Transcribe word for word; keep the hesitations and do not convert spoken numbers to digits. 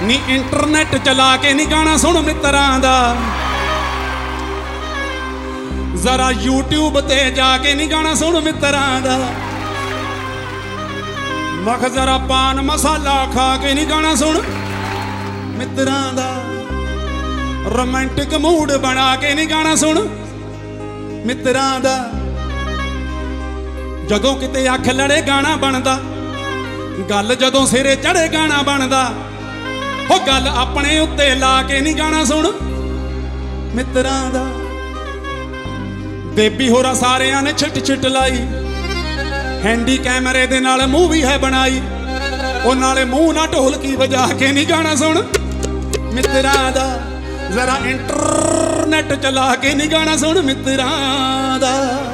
ਨੀ ਇੰਟਰਨੈਟ ਚਲਾ ਕੇ ਨੀ ਗਾਣਾ ਸੁਣ ਮਿੱਤਰਾਂ ਦਾ, ਜ਼ਰਾ ਯੂਟਿਊਬ ਤੇ ਜਾ ਕੇ ਨੀ ਗਾਣਾ ਸੁਣ ਮਿੱਤਰਾਂ ਦਾ। ਮਖ ਜ਼ਰਾ ਪਾਨ ਮਸਾਲਾ ਖਾ ਕੇ ਨੀ ਗਾਣਾ ਸੁਣ ਮਿੱਤਰਾਂ ਦਾ। ਰੋਮਾਂਟਿਕ ਮੂਡ ਬਣਾ ਕੇ ਨੀ ਗਾਣਾ ਸੁਣ ਮਿੱਤਰਾਂ ਦਾ। ਜਦੋਂ ਕਿਤੇ ਅੱਖ ਲੜੇ ਗਾਣਾ ਬਣਦਾ, ਗੱਲ ਜਦੋਂ ਸਿਰੇ ਚੜੇ ਗਾਣਾ ਬਣਦਾ। ਉਹ ਗੱਲ ਆਪਣੇ ਉੱਤੇ ਲਾ ਕੇ ਨੀ ਗਾਣਾ ਸੁਣ ਮਿੱਤਰਾਂ ਦਾ। ਬੇਬੀ ਹੋਰਾਂ ਸਾਰਿਆਂ ਨੇ ਛਿੱਟ ਛਿੱਟ ਲਾਈ, ਹੈਂਡੀ ਕੈਮਰੇ ਦੇ ਨਾਲ ਮੂਵੀ ਹੈ ਬਣਾਈ। ਉਹ ਨਾਲੇ ਮੂੰਹ ਨਾ ਢੋਲਕੀ ਵਜਾ ਕੇ ਨੀ ਗਾਣਾ ਸੁਣ ਮਿੱਤਰਾਂ ਦਾ। ਜ਼ਰਾ ਇੰਟਰਨੈਟ ਚਲਾ ਕੇ ਨੀ ਗਾਣਾ ਸੁਣ ਮਿੱਤਰਾਂ ਦਾ।